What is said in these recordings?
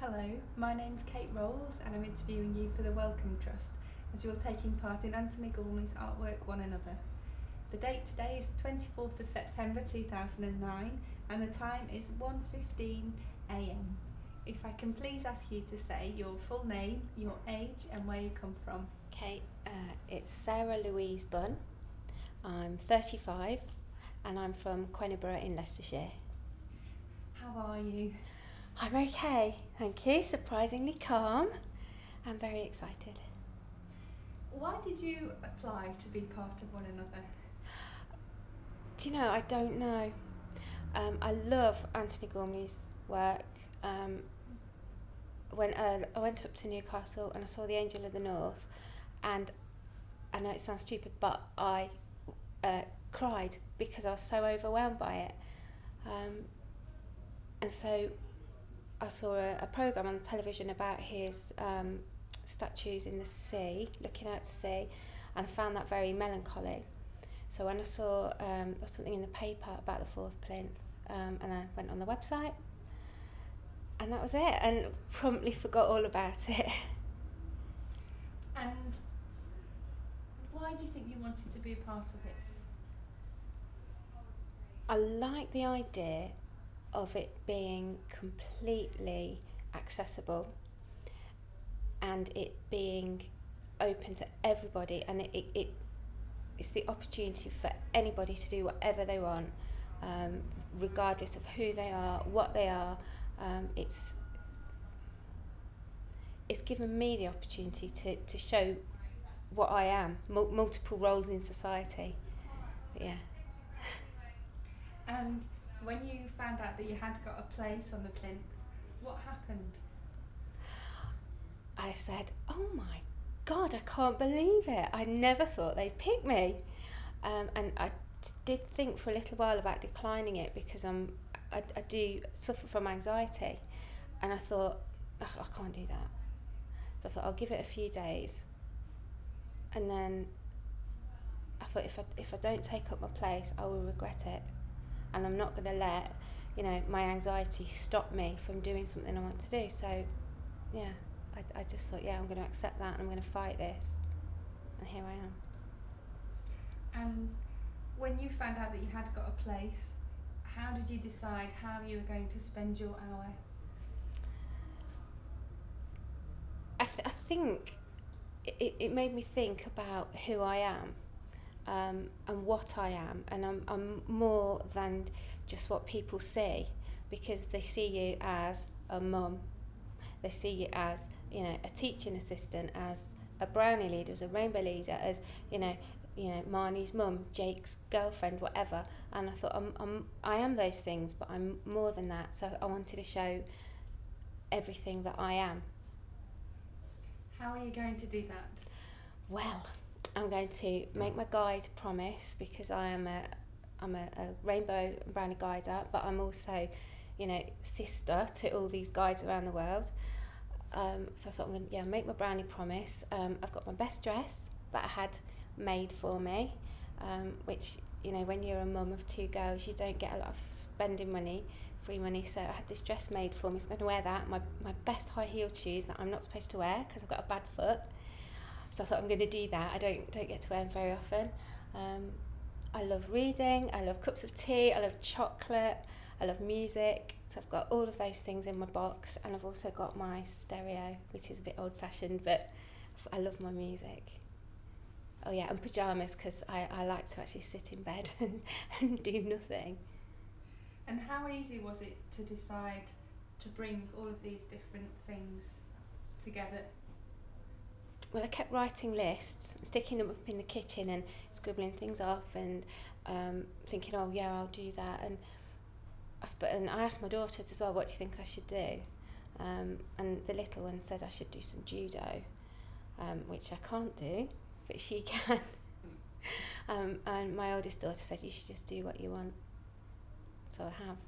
Hello, my name's Kate Rolls and I'm interviewing you for the Wellcome Trust as you're taking part in Anthony Gormley's artwork One Another. The date today is the 24th of September 2009 and the time is 1:15 am. If I can please ask you to say your full name, your age and where you come from. Okay, it's Sarah Louise Bunn. I'm 35 and I'm from Queniborough in Leicestershire. How are you? I'm okay, thank you. Surprisingly calm. I'm very excited. Why did you apply to be part of One Another? Do you know, I don't know. I love Anthony Gormley's work. When I went up to Newcastle and I saw The Angel of the North, and I know it sounds stupid, but I cried because I was so overwhelmed by it. And so I saw a programme on the television about his statues in the sea, looking out to sea, and I found that very melancholy. So when I saw something in the paper about the fourth plinth, and I went on the website, and that was it, and promptly forgot all about it. And why do you think you wanted to be a part of it? I like the idea of it being completely accessible and it being open to everybody, and it's the opportunity for anybody to do whatever they want, regardless of who they are, what they are. It's given me the opportunity to show what I am, multiple roles in society. Yeah. And when you found out that you had got a place on the plinth, what happened? I said, oh my God, I can't believe it. I never thought they'd pick me. And I did think for a little while about declining it because I do suffer from anxiety. And I thought, oh, I can't do that. So I thought, I'll give it a few days. And then I thought, if I don't take up my place, I will regret it. And I'm not going to let, my anxiety stop me from doing something I want to do. So, yeah, I just thought, I'm going to accept that and I'm going to fight this. And here I am. And when you found out that you had got a place, how did you decide how you were going to spend your hour? I think it made me think about who I am, and what I am, and I'm more than just what people see, because they see you as a mum, they see you as a teaching assistant, as a brownie leader, as a rainbow leader, as Marnie's mum, Jake's girlfriend, whatever. And I thought I am those things, but I'm more than that. So I wanted to show everything that I am. How are you going to do that? Well, I'm going to make my guide promise, because I'm a rainbow brownie guider, but I'm also, sister to all these guides around the world. So I thought I'm going to make my brownie promise. I've got my best dress that I had made for me, which, when you're a mum of two girls, you don't get a lot of spending money, free money. So I had this dress made for me, so I'm going to wear that. My best high heeled shoes that I'm not supposed to wear because I've got a bad foot. So I thought I'm going to do that. I don't get to wear them very often. I love reading, I love cups of tea, I love chocolate, I love music. So I've got all of those things in my box, and I've also got my stereo, which is a bit old-fashioned, but I love my music. Oh yeah, and pyjamas, because I like to actually sit in bed and do nothing. And how easy was it to decide to bring all of these different things together? Well, I kept writing lists, sticking them up in the kitchen and scribbling things off, and thinking, oh yeah, I'll do that. And I asked my daughters as well, what do you think I should do? And the little one said I should do some judo, which I can't do, but she can. And my oldest daughter said, you should just do what you want. So I have.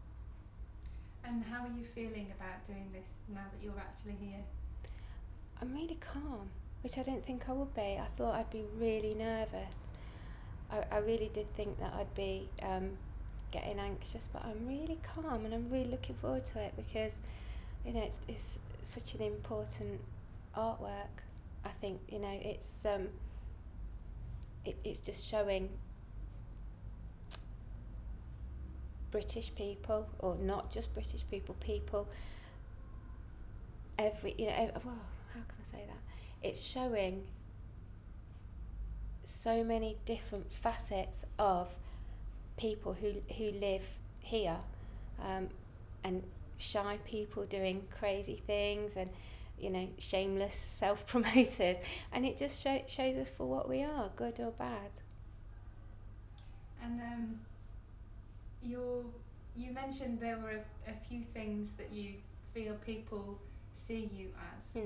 And how are you feeling about doing this now that you're actually here? I'm really calm, which I didn't think I would be. I thought I'd be really nervous. I really did think that I'd be getting anxious, but I'm really calm and I'm really looking forward to it, because you know, it's such an important artwork. I think, you know, it's just showing British people, or not just British people, well, how can I say that? It's showing so many different facets of people who live here, and shy people doing crazy things, and, you know, shameless self-promoters, and it just shows us for what we are, good or bad. And you mentioned there were a few things that you feel people see you as.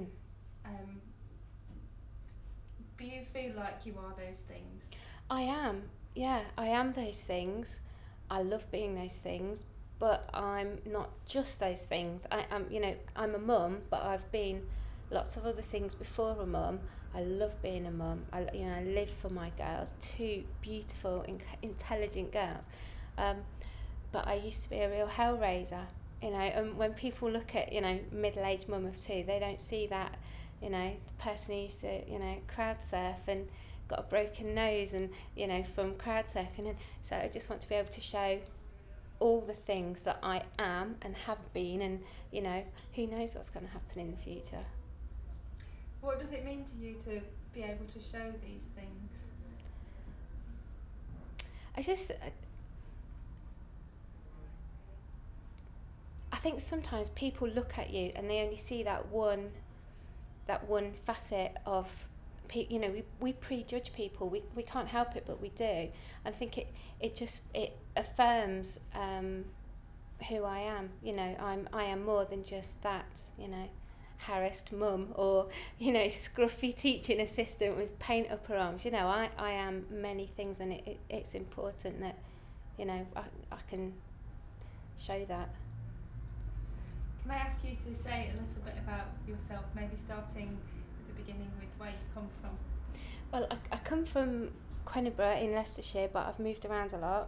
Do you feel like you are those things? I am, yeah, I am those things. I love being those things, but I'm not just those things. I'm a mum, but I've been lots of other things before a mum. I love being a mum. I live for my girls, two beautiful, intelligent girls. But I used to be a real hellraiser, you know, and when people look at, you know, middle-aged mum of two, they don't see that, you know, the person who used to, you know, crowd surf and got a broken nose, and, you know, from crowd surfing. And so I just want to be able to show all the things that I am and have been, and, you know, who knows what's going to happen in the future. What does it mean to you to be able to show these things? I think sometimes people look at you and they only see that one facet of, you know, we prejudge people. We can't help it, but we do. I think it affirms who I am. You know, I am more than just that, you know, harassed mum, or, you know, scruffy teaching assistant with paint up her arms. You know, I am many things, and it's important that, you know, I can show that. Can I ask you to say a little bit about yourself, maybe starting at the beginning with where you come from? Well, I come from Queniborough in Leicestershire, but I've moved around a lot.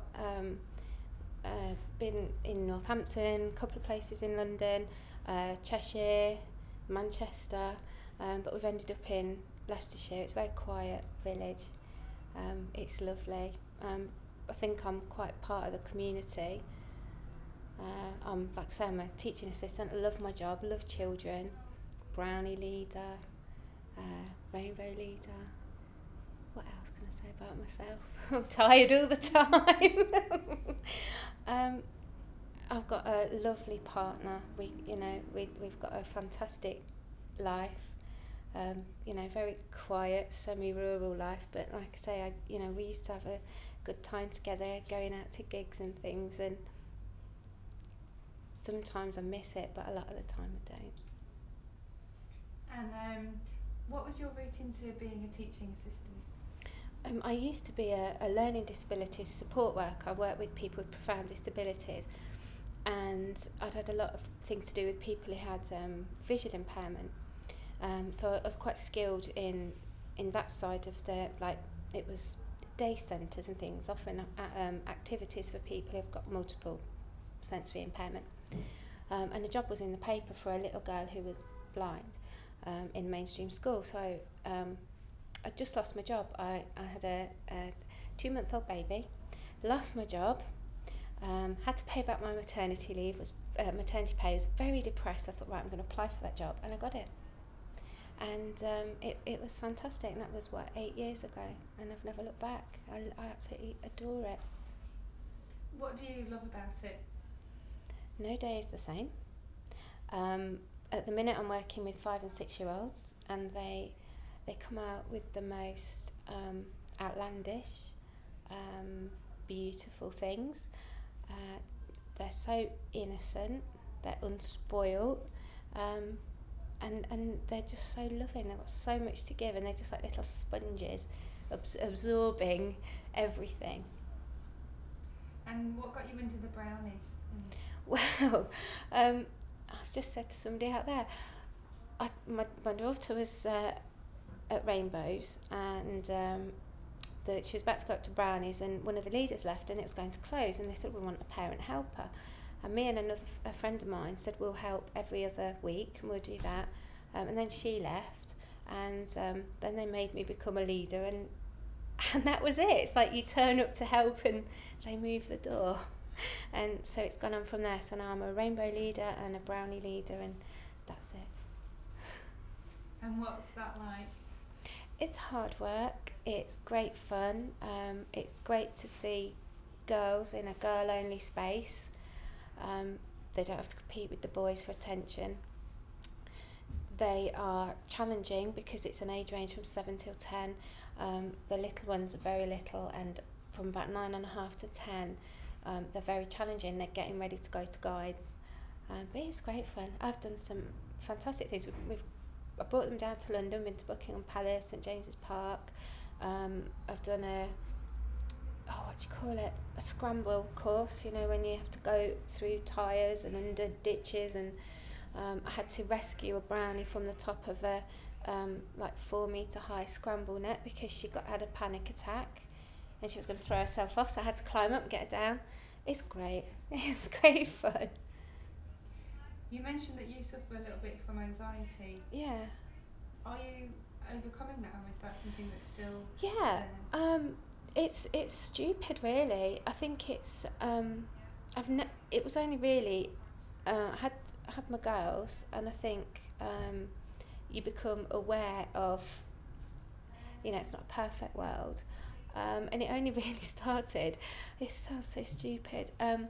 Been in Northampton, a couple of places in London, Cheshire, Manchester, but we've ended up in Leicestershire. It's a very quiet village. It's lovely. I think I'm quite part of the community. Like I say, I'm a teaching assistant. I love my job, love children, brownie leader, rainbow leader. What else can I say about myself? I'm tired all the time. I've got a lovely partner. We've got a fantastic life. You know, very quiet, semi-rural life. But like I say, we used to have a good time together, going out to gigs and things. And sometimes I miss it, but a lot of the time I don't. And what was your route into being a teaching assistant? I used to be a learning disabilities support worker. I worked with people with profound disabilities, and I'd had a lot of things to do with people who had visual impairment. So I was quite skilled in that side of it was day centres and things, offering activities for people who've got multiple sensory impairment. And the job was in the paper for a little girl who was blind in mainstream school. So I just lost my job. I had a 2-month-old baby, lost my job, had to pay back my maternity leave, maternity pay. I was very depressed. I thought, right, I'm going to apply for that job, and I got it. And it was fantastic, and that was, 8 years ago, and I've never looked back. I absolutely adore it. What do you love about it? No day is the same. At the minute I'm working with 5 and 6 year olds, and they come out with the most outlandish, beautiful things. They're so innocent, they're unspoiled, and they're just so loving. They've got so much to give, and they're just like little sponges, absorbing everything. And what got you into the brownies? Well, I've just said to somebody out there, my daughter was at Rainbows, and she was about to go up to Brownies, and one of the leaders left, and it was going to close, and they said, we want a parent helper. And me and a friend of mine said we'll help every other week, and we'll do that. And then she left, and then they made me become a leader, and that was it. It's like you turn up to help and they move the door. And so it's gone on from there. So now I'm a rainbow leader and a brownie leader, and that's it. And what's that like? It's hard work. It's great fun. It's great to see girls in a girl-only space. They don't have to compete with the boys for attention. They are challenging because it's an age range from 7 till 10. The little ones are very little, and from about 9.5 to 10, they're very challenging. They're getting ready to go to guides. But it's great fun. I've done some fantastic things. I brought them down to London, been to Buckingham Palace, St James's Park. I've done a scramble course, when you have to go through tyres and under ditches, and I had to rescue a brownie from the top of a 4 metre high scramble net because she had a panic attack and she was going to throw herself off, so I had to climb up and get her down. It's great. It's great fun. You mentioned that you suffer a little bit from anxiety. Yeah. Are you overcoming that, or is that something that's still Yeah. there? It's stupid, really. I think it's it was only really I had my girls, and I think you become aware of, it's not a perfect world, and it only really started. It sounds so stupid.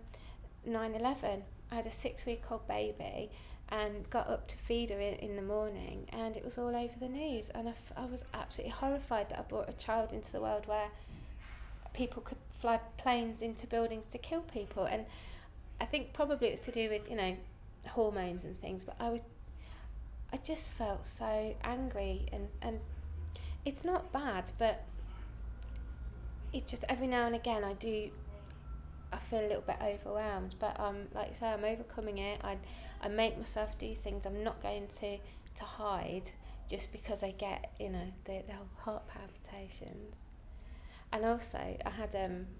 9/11. I had a 6-week-old baby and got up to feed her in the morning, and it was all over the news, and I was absolutely horrified that I brought a child into the world where people could fly planes into buildings to kill people. And I think probably it was to do with hormones and things, but I just felt so angry, and it's not bad, but it just every now and again I feel a little bit overwhelmed, but like you say, I'm overcoming it. I make myself do things. I'm not going to hide just because I get the heart palpitations. And also I had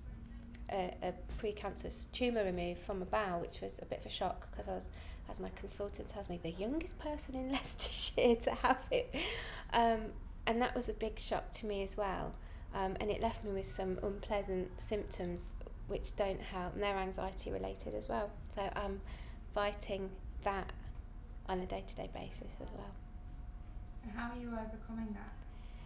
a precancerous tumour removed from my bowel, which was a bit of a shock because I was, as my consultant tells me, the youngest person in Leicestershire to have it, and that was a big shock to me as well, and it left me with some unpleasant symptoms which don't help, and they're anxiety related as well. So I'm fighting that on a day-to-day basis as well. And how are you overcoming that?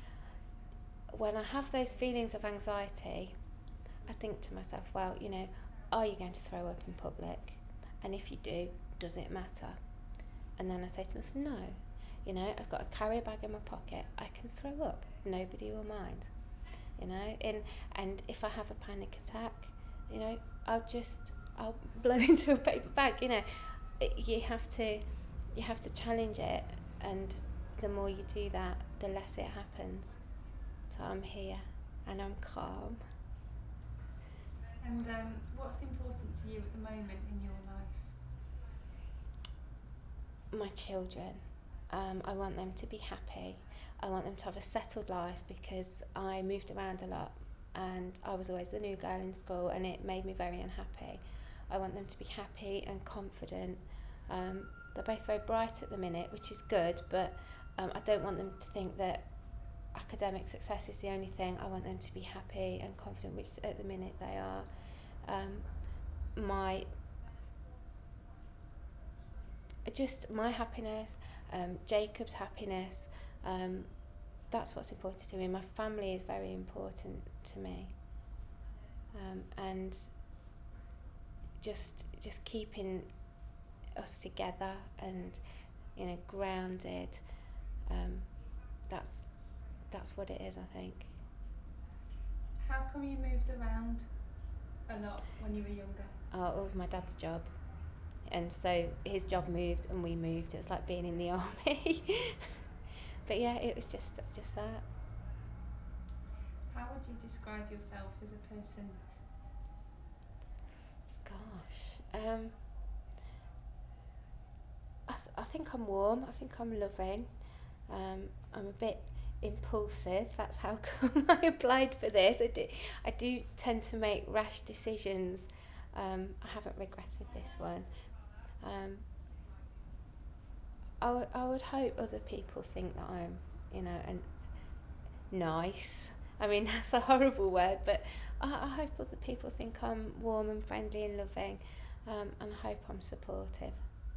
When I have those feelings of anxiety, I think to myself, well, are you going to throw up in public? And if you do, does it matter? And then I say to myself, no, I've got a carrier bag in my pocket, I can throw up, nobody will mind, and if I have a panic attack, I'll blow into a paper bag. You have to challenge it, and the more you do that, the less it happens. So I'm here and I'm calm. And what's important to you at the moment in your life? My children. I want them to be happy. I want them to have a settled life because I moved around a lot and I was always the new girl in school, and it made me very unhappy. I want them to be happy and confident. They're both very bright at the minute, which is good, but I don't want them to think that academic success is the only thing. I want them to be happy and confident, which at the minute they are. My happiness, Jacob's happiness, that's what's important to me. My family is very important to me, and just keeping us together and grounded. That's what it is, I think. How come you moved around a lot when you were younger? It was my dad's job, and so his job moved and we moved. It was like being in the army. But yeah, it was just that. How would you describe yourself as a person? Gosh, I think I'm warm. I think I'm loving. I'm a bit impulsive. That's how come I applied for this. I do tend to make rash decisions I haven't regretted this one. I would hope other people think that I'm, you know, nice. I mean, that's a horrible word, but I hope other people think I'm warm and friendly and loving, and I hope I'm supportive.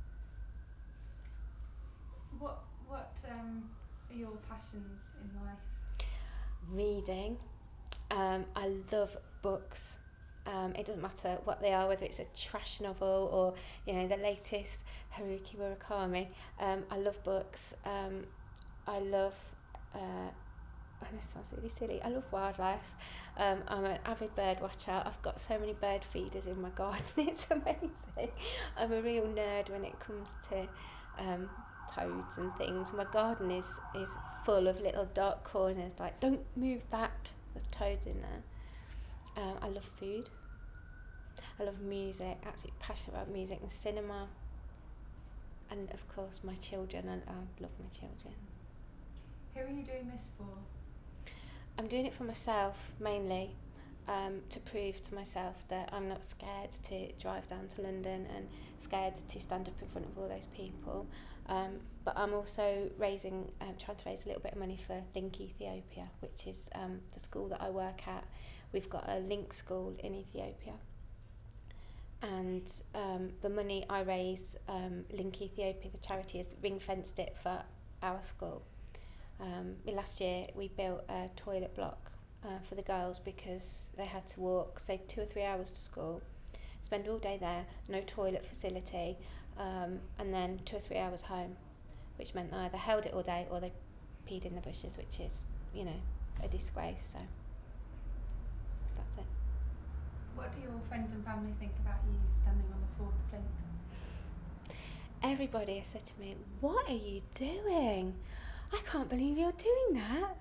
What are your passions in life? Reading. I love books. It doesn't matter what they are, whether it's a trash novel or, you know, the latest Haruki Murakami. I love books. I love, and this sounds really silly, I love wildlife. I'm an avid bird watcher. I've got so many bird feeders in my garden, it's amazing. I'm a real nerd when it comes to toads and things. My garden is full of little dark corners, like, don't move that, there's toads in there. I love food. I love music, absolutely passionate about music and cinema. And of course my children, I love my children. Who are you doing this for? I'm doing it for myself mainly, to prove to myself that I'm not scared to drive down to London and scared to stand up in front of all those people. But I'm also trying to raise a little bit of money for Link Ethiopia, which is the school that I work at. We've got a Link school in Ethiopia. And the money I raise, Link Ethiopia, the charity, has ring-fenced it for our school. Last year we built a toilet block for the girls because they had to walk, say, 2 or 3 hours to school, spend all day there, no toilet facility, and then 2 or 3 hours home, which meant they either held it all day or they peed in the bushes, which is, you know, a disgrace. So that's it. What do your friends and family think about you standing on the 4th plinth? Everybody has said to me, "What are you doing? I can't believe you're doing that."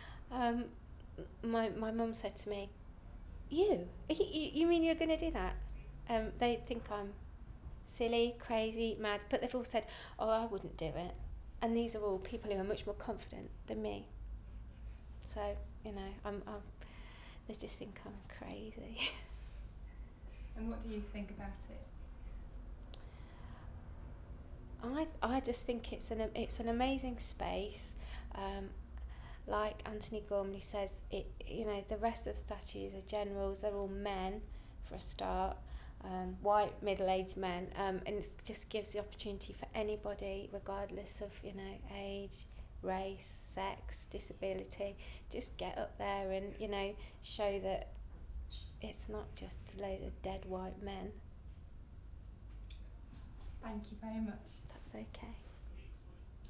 My mum said to me, you mean you're going to do that? They think I'm silly, crazy, mad, but they've all said, "Oh, I wouldn't do it." And these are all people who are much more confident than me. So, you know, they just think I'm crazy. And what do you think about it? I just think it's an amazing space. Like Anthony Gormley says, the rest of the statues are generals. They're all men, for a start, white middle-aged men, and it just gives the opportunity for anybody, regardless of age, race, sex, disability, just get up there and show that it's not just a load of dead white men. Thank you very much. That's okay.